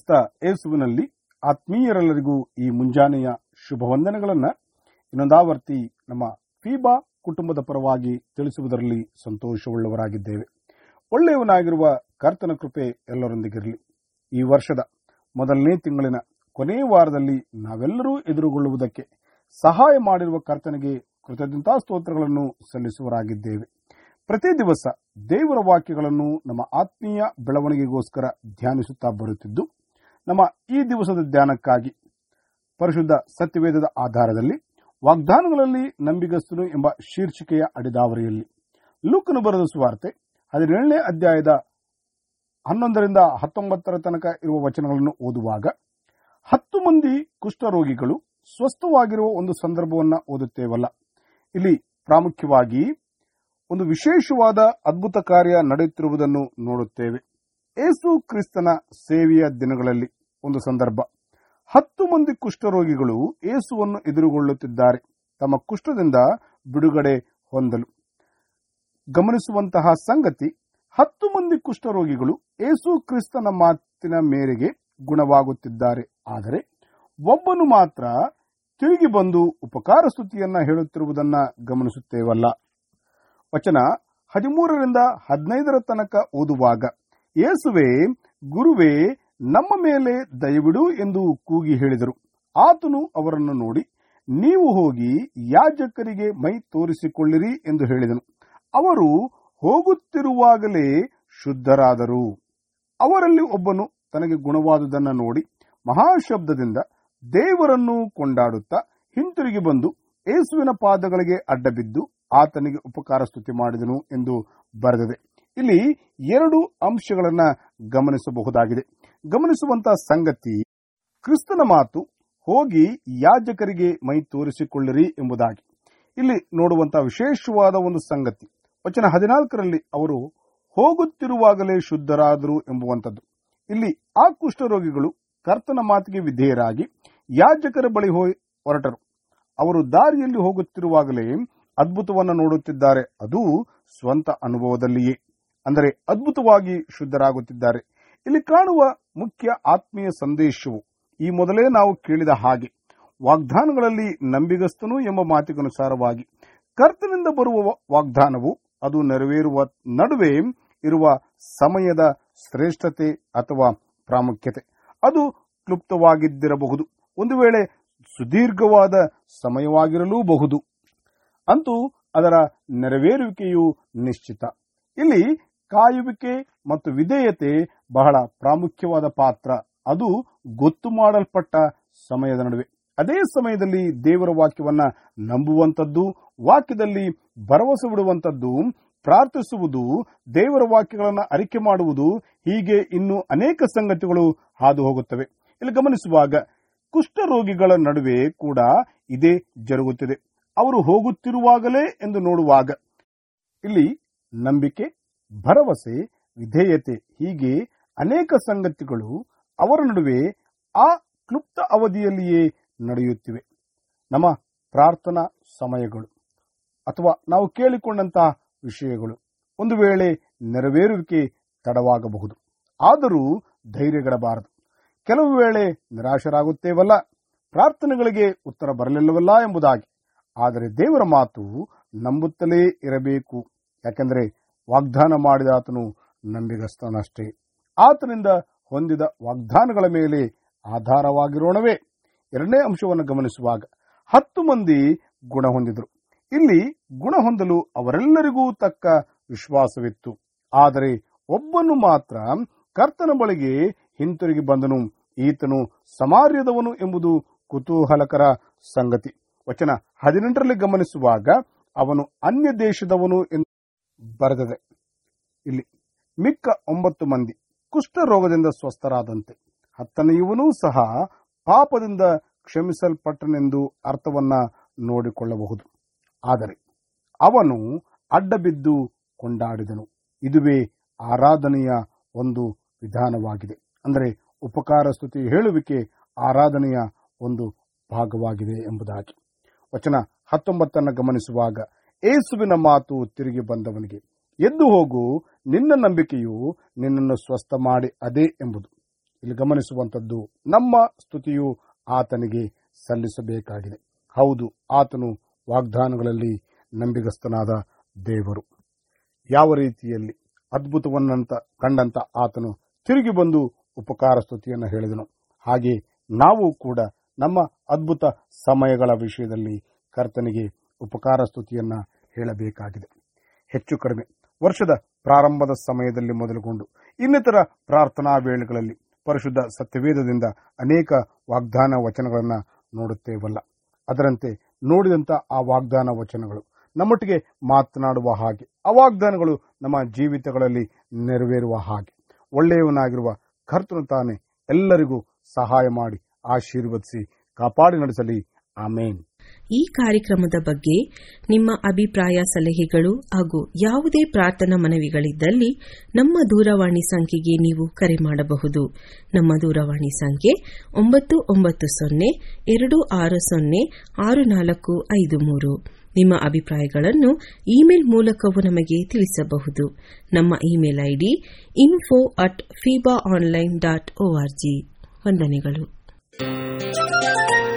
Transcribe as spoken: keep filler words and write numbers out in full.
ಕ್ರಿಸ್ತ ಯೇಸುವಿನಲ್ಲಿ ಆತ್ಮೀಯರೆಲ್ಲರಿಗೂ ಈ ಮುಂಜಾನೆಯ ಶುಭ ವಂದನೆಗಳನ್ನು ಇನ್ನೊಂದಾವರ್ತಿ ನಮ್ಮ ಫೀಬಾ ಕುಟುಂಬದ ಪರವಾಗಿ ತಿಳಿಸುವುದರಲ್ಲಿ ಸಂತೋಷವುಳ್ಳವರಾಗಿದ್ದೇವೆ. ಒಳ್ಳೆಯವನಾಗಿರುವ ಕರ್ತನ ಕೃಪೆ ಎಲ್ಲರೊಂದಿಗಿರಲಿ. ಈ ವರ್ಷದ ಮೊದಲನೇ ತಿಂಗಳಿನ ಕೊನೆಯ ವಾರದಲ್ಲಿ ನಾವೆಲ್ಲರೂ ಎದುರುಗೊಳ್ಳುವುದಕ್ಕೆ ಸಹಾಯ ಮಾಡಿರುವ ಕರ್ತನಿಗೆ ಕೃತಜ್ಞತಾ ಸ್ತೋತ್ರಗಳನ್ನು ಸಲ್ಲಿಸುವರಾಗಿದ್ದೇವೆ. ಪ್ರತಿ ದಿವಸ ದೇವರ ವಾಕ್ಯಗಳನ್ನು ನಮ್ಮ ಆತ್ಮೀಯ ಬೆಳವಣಿಗೆಗೋಸ್ಕರ ಧ್ಯಾನಿಸುತ್ತಾ ಬರುತ್ತಿದ್ದು, ನಮ್ಮ ಈ ದಿವಸದ ಧ್ಯಾನಕ್ಕಾಗಿ ಪರಿಶುದ್ಧ ಸತ್ಯವೇದದ ಆಧಾರದಲ್ಲಿ ವಾಗ್ದಾನಗಳಲ್ಲಿ ನಂಬಿಗಸ್ತನು ಎಂಬ ಶೀರ್ಷಿಕೆಯ ಅಡಿದಾವರಿಯಲ್ಲಿ ಲೂಕನು ಬರೆದ ಸುವಾರ್ತೆ ಹದಿನೇಳನೇ ಅಧ್ಯಾಯದ ಹನ್ನೊಂದರಿಂದ ಹತ್ತೊಂಬತ್ತರ ತನಕ ಇರುವ ವಚನಗಳನ್ನು ಓದುವಾಗ ಹತ್ತು ಮಂದಿ ಕುಷ್ಠರೋಗಿಗಳು ಸ್ವಸ್ಥವಾಗಿರುವ ಒಂದು ಸಂದರ್ಭವನ್ನು ಓದುತ್ತೇವಲ್ಲ. ಇಲ್ಲಿ ಪ್ರಾಮುಖ್ಯವಾಗಿ ಒಂದು ವಿಶೇಷವಾದ ಅದ್ಭುತ ಕಾರ್ಯ ನಡೆಯುತ್ತಿರುವುದನ್ನು ನೋಡುತ್ತೇವೆ. ಯೇಸು ಕ್ರಿಸ್ತನ ಸೇವೆಯ ದಿನಗಳಲ್ಲಿ ಒಂದು ಸಂದರ್ಭ. ಹತ್ತು ಮಂದಿ ಕುಷ್ಠರೋಗಿಗಳು ಯೇಸುವನ್ನು ಎದುರುಗೊಳ್ಳುತ್ತಿದ್ದಾರೆ ತಮ್ಮ ಕುಷ್ಠದಿಂದ ಬಿಡುಗಡೆ ಹೊಂದಲು. ಗಮನಿಸುವಂತಹ ಸಂಗತಿ, ಹತ್ತು ಮಂದಿ ಕುಷ್ಠರೋಗಿಗಳು ಯೇಸು ಕ್ರಿಸ್ತನ ಮಾತಿನ ಮೇರೆಗೆ ಗುಣವಾಗುತ್ತಿದ್ದಾರೆ. ಆದರೆ ಒಬ್ಬನು ಮಾತ್ರ ತಿರುಗಿ ಬಂದು ಉಪಕಾರ ಸ್ತುತಿಯನ್ನ ಹೇಳುತ್ತಿರುವುದನ್ನ ಗಮನಿಸುತ್ತೇವಲ್ಲ. ವಚನ ಹದಿಮೂರರಿಂದ ಹದಿನೈದರ ತನಕ ಓದುವಾಗ, ಯೇಸುವೇ, ಗುರುವೇ, ನಮ್ಮ ಮೇಲೆ ದಯವಿಡು ಎಂದು ಕೂಗಿ ಹೇಳಿದರು. ಆತನು ಅವರನ್ನು ನೋಡಿ, ನೀವು ಹೋಗಿ ಯಾಜಕರಿಗೆ ಮೈ ತೋರಿಸಿಕೊಳ್ಳಿರಿ ಎಂದು ಹೇಳಿದನು. ಅವರು ಹೋಗುತ್ತಿರುವಾಗಲೇ ಶುದ್ಧರಾದರು. ಅವರಲ್ಲಿ ಒಬ್ಬನು ತನಗೆ ಗುಣವಾದುದನ್ನು ನೋಡಿ ಮಹಾಶಬ್ದದಿಂದ ದೇವರನ್ನು ಕೊಂಡಾಡುತ್ತಾ ಹಿಂತಿರುಗಿ ಬಂದು ಯೇಸುವಿನ ಪಾದಗಳಿಗೆ ಅಡ್ಡಬಿದ್ದು ಆತನಿಗೆ ಉಪಕಾರ ಸ್ತುತಿ ಮಾಡಿದನು ಎಂದು ಬರೆದಿದೆ. ಇಲ್ಲಿ ಎರಡು ಅಂಶಗಳನ್ನ ಗಮನಿಸಬಹುದಾಗಿದೆ. ಗಮನಿಸುವಂತಹ ಸಂಗತಿ, ಕ್ರಿಸ್ತನ ಮಾತು ಹೋಗಿ ಯಾಜಕರಿಗೆ ಮೈ ತೋರಿಸಿಕೊಳ್ಳಿರಿ ಎಂಬುದಾಗಿ. ಇಲ್ಲಿ ನೋಡುವಂತಹ ವಿಶೇಷವಾದ ಒಂದು ಸಂಗತಿ, ವಚನ ಹದಿನಾಲ್ಕರಲ್ಲಿ ಅವರು ಹೋಗುತ್ತಿರುವಾಗಲೇ ಶುದ್ಧರಾದರು ಎಂಬುವಂಥದ್ದು. ಇಲ್ಲಿ ಆ ಕುಷ್ಠರೋಗಿಗಳು ಕರ್ತನ ಮಾತಿಗೆ ವಿಧೇಯರಾಗಿ ಯಾಜಕರ ಬಳಿ ಹೋಗಿ ಹೊರಟರು. ಅವರು ದಾರಿಯಲ್ಲಿ ಹೋಗುತ್ತಿರುವಾಗಲೇ ಅದ್ಭುತವನ್ನು ನೋಡುತ್ತಿದ್ದಾರೆ. ಅದು ಸ್ವಂತ ಅನುಭವದಲ್ಲಿಯೇ, ಅಂದರೆ ಅದ್ಭುತವಾಗಿ ಶುದ್ಧರಾಗುತ್ತಿದ್ದಾರೆ. ಇಲ್ಲಿ ಕಾಣುವ ಮುಖ್ಯ ಆತ್ಮೀಯ ಸಂದೇಶವು ಈ ಮೊದಲೇ ನಾವು ಕೇಳಿದ ಹಾಗೆ ವಾಗ್ದಾನಗಳಲ್ಲಿ ನಂಬಿಗಸ್ತನು ಎಂಬ ಮಾತಿಗನುಸಾರವಾಗಿ ಕರ್ತನಿಂದ ಬರುವ ವಾಗ್ದಾನವು ಅದು ನೆರವೇರುವ ನಡುವೆ ಇರುವ ಸಮಯದ ಶ್ರೇಷ್ಠತೆ ಅಥವಾ ಪ್ರಾಮುಖ್ಯತೆ. ಅದು ಕ್ಲುಪ್ತವಾಗಿದ್ದಿರಬಹುದು, ಒಂದು ವೇಳೆ ಸುದೀರ್ಘವಾದ ಸಮಯವಾಗಿರಲೂಬಹುದು. ಅಂತೂ ಅದರ ನೆರವೇರುವಿಕೆಯು ನಿಶ್ಚಿತ. ಇಲ್ಲಿ ಕಾಯುವಿಕೆ ಮತ್ತು ವಿಧೇಯತೆ ಬಹಳ ಪ್ರಾಮುಖ್ಯವಾದ ಪಾತ್ರ. ಅದು ಗೊತ್ತು ಮಾಡಲ್ಪಟ್ಟ ಸಮಯದ ನಡುವೆ. ಅದೇ ಸಮಯದಲ್ಲಿ ದೇವರ ವಾಕ್ಯವನ್ನ ನಂಬುವಂಥದ್ದು, ವಾಕ್ಯದಲ್ಲಿ ಭರವಸೆ ಬಿಡುವಂಥದ್ದು, ಪ್ರಾರ್ಥಿಸುವುದು, ದೇವರ ವಾಕ್ಯಗಳನ್ನು ಅರಿಕೆ ಮಾಡುವುದು, ಹೀಗೆ ಇನ್ನು ಅನೇಕ ಸಂಗತಿಗಳು ಹಾದು ಹೋಗುತ್ತವೆ. ಇಲ್ಲಿ ಗಮನಿಸುವಾಗ ಕುಷ್ಠರೋಗಿಗಳ ನಡುವೆ ಕೂಡ ಇದೇ ಜರುಗುತ್ತಿದೆ. ಅವರು ಹೋಗುತ್ತಿರುವಾಗಲೇ ಎಂದು ನೋಡುವಾಗ ಇಲ್ಲಿ ನಂಬಿಕೆ, ಭರವಸೆ, ವಿಧೇಯತೆ, ಹೀಗೆ ಅನೇಕ ಸಂಗತಿಗಳು ಅವರ ನಡುವೆ ಆ ಕ್ಲುಪ್ತ ಅವಧಿಯಲ್ಲಿಯೇ ನಡೆಯುತ್ತಿವೆ. ನಮ್ಮ ಪ್ರಾರ್ಥನಾ ಸಮಯಗಳು ಅಥವಾ ನಾವು ಕೇಳಿಕೊಂಡಂತಹ ವಿಷಯಗಳು ಒಂದು ವೇಳೆ ನೆರವೇರುವಿಕೆ ತಡವಾಗಬಹುದು. ಆದರೂ ಧೈರ್ಯಗೆಡಬಾರದು. ಕೆಲವು ವೇಳೆ ನಿರಾಶರಾಗುತ್ತೇವಲ್ಲ, ಪ್ರಾರ್ಥನೆಗಳಿಗೆ ಉತ್ತರ ಬರಲಿಲ್ಲವಲ್ಲ ಎಂಬುದಾಗಿ. ಆದರೆ ದೇವರ ಮಾತು ನಂಬುತ್ತಲೇ ಇರಬೇಕು. ಯಾಕೆಂದರೆ ವಾಗ್ದಾನ ಮಾಡಿದ ಆತನು ನಂಬಿಗಸ್ತನಷ್ಟೇ. ಆತನಿಂದ ಹೊಂದಿದ ವಾಗ್ದಾನಗಳ ಮೇಲೆ ಆಧಾರವಾಗಿರೋಣವೇ. ಎರಡನೇ ಅಂಶವನ್ನು ಗಮನಿಸುವಾಗ ಹತ್ತು ಮಂದಿ ಗುಣ ಹೊಂದಿದರು. ಇಲ್ಲಿ ಗುಣ ಹೊಂದಲು ಅವರೆಲ್ಲರಿಗೂ ತಕ್ಕ ವಿಶ್ವಾಸವಿತ್ತು. ಆದರೆ ಒಬ್ಬನು ಮಾತ್ರ ಕರ್ತನ ಬಳಿಗೆ ಹಿಂತಿರುಗಿ ಬಂದನು. ಈತನು ಸಮಾರ್ಯದವನು ಎಂಬುದು ಕುತೂಹಲಕರ ಸಂಗತಿ. ವಚನ ಹದಿನೆಂಟರಲ್ಲಿ ಗಮನಿಸುವಾಗ ಅವನು ಅನ್ಯ ದೇಶದವನು ಎಂದು ಬರೆದಿದೆ. ಇಲ್ಲಿ ಮಿಕ್ಕ ಒಂಬತ್ತು ಮಂದಿ ಕುಷ್ಠರೋಗದಿಂದ ಸ್ವಸ್ಥರಾದಂತೆ ಹತ್ತನೆಯವನೂ ಸಹ ಪಾಪದಿಂದ ಕ್ಷಮಿಸಲ್ಪಟ್ಟನೆಂದು ಅರ್ಥವನ್ನ ನೋಡಿಕೊಳ್ಳಬಹುದು. ಆದರೆ ಅವನು ಅಡ್ಡಬಿದ್ದು ಕೊಂಡಾಡಿದನು. ಇದುವೇ ಆರಾಧನೆಯ ಒಂದು ವಿಧಾನವಾಗಿದೆ. ಅಂದರೆ ಉಪಕಾರ ಸ್ತುತಿ ಹೇಳುವಿಕೆ ಆರಾಧನೆಯ ಒಂದು ಭಾಗವಾಗಿದೆ ಎಂಬುದಾಗಿ. ವಚನ ಹತ್ತೊಂಬತ್ತನ್ನು ಗಮನಿಸುವಾಗ ಯೇಸುವಿನ ಮಾತು ತಿರುಗಿ ಬಂದವನಿಗೆ, ಎದ್ದು ಹೋಗು, ನಿನ್ನ ನಂಬಿಕೆಯು ನಿನ್ನನ್ನು ಸ್ವಸ್ಥ ಮಾಡಿ ಅದೇ ಎಂಬುದು. ಇಲ್ಲಿ ಗಮನಿಸುವಂತದ್ದು, ನಮ್ಮ ಸ್ತುತಿಯು ಆತನಿಗೆ ಸಲ್ಲಿಸಬೇಕಾಗಿದೆ. ಹೌದು, ಆತನು ವಾಗ್ದಾನಗಳಲ್ಲಿ ನಂಬಿಗಸ್ತನಾದ ದೇವರು. ಯಾವ ರೀತಿಯಲ್ಲಿ ಅದ್ಭುತವನ್ನಂತ ಕಂಡಂತ ಆತನು ತಿರುಗಿ ಬಂದು ಉಪಕಾರ ಸ್ತುತಿಯನ್ನು ಹೇಳಿದನು, ಹಾಗೆ ನಾವು ಕೂಡ ನಮ್ಮ ಅದ್ಭುತ ಸಮಯಗಳ ವಿಷಯದಲ್ಲಿ ಕರ್ತನಿಗೆ ಉಪಕಾರ ಸ್ತುತಿಯನ್ನ ಹೇಳಬೇಕಾಗಿದೆ. ಹೆಚ್ಚು ಕಡಿಮೆ ವರ್ಷದ ಪ್ರಾರಂಭದ ಸಮಯದಲ್ಲಿ ಮೊದಲುಗೊಂಡು ಇನ್ನಿತರ ಪ್ರಾರ್ಥನಾ ವೇಳೆಗಳಲ್ಲಿ ಪರಿಶುದ್ಧ ಸತ್ಯವೇದದಿಂದ ಅನೇಕ ವಾಗ್ದಾನ ವಚನಗಳನ್ನು ನೋಡುತ್ತೇವಲ್ಲ. ಅದರಂತೆ ನೋಡಿದಂಥ ಆ ವಾಗ್ದಾನ ವಚನಗಳು ನಮ್ಮೊಟ್ಟಿಗೆ ಮಾತನಾಡುವ ಹಾಗೆ, ಆ ವಾಗ್ದಾನಗಳು ನಮ್ಮ ಜೀವಿತಗಳಲ್ಲಿ ನೆರವೇರುವ ಹಾಗೆ ಒಳ್ಳೆಯವನಾಗಿರುವ ಕರ್ತನು ತಾನೇ ಎಲ್ಲರಿಗೂ ಸಹಾಯ ಮಾಡಿ ಆಶೀರ್ವದಿಸಿ ಕಾಪಾಡಿ ನಡೆಸಲಿ. ಆಮೇನ್. ಈ ಕಾರ್ಯಕ್ರಮದ ಬಗ್ಗೆ ನಿಮ್ಮ ಅಭಿಪ್ರಾಯ, ಸಲಹೆಗಳು ಹಾಗೂ ಯಾವುದೇ ಪ್ರಾರ್ಥನಾ ಮನವಿಗಳಿದ್ದಲ್ಲಿ ನಮ್ಮ ದೂರವಾಣಿ ಸಂಖ್ಯೆಗೆ ನೀವು ಕರೆ ಮಾಡಬಹುದು. ನಮ್ಮ ದೂರವಾಣಿ ಸಂಖ್ಯೆ ಒಂಬತ್ತು ಒಂಬತ್ತು ಸೊನ್ನೆ ಎರಡು ಆರು ಸೊನ್ನೆ ಆರು ನಾಲ್ಕು ಐದು ಮೂರು. ನಿಮ್ಮ ಅಭಿಪ್ರಾಯಗಳನ್ನು ಇಮೇಲ್ ಮೂಲಕವೂ ನಮಗೆ ತಿಳಿಸಬಹುದು. ನಮ್ಮ ಇಮೇಲ್ ಐಡಿ ಇನ್ಫೋ ಅಟ್ ಫೀಬಾ ಆನ್ಲೈನ್ ಡಾಟ್ ಒಆರ್ಜಿ. ವಂದನೆಗಳು.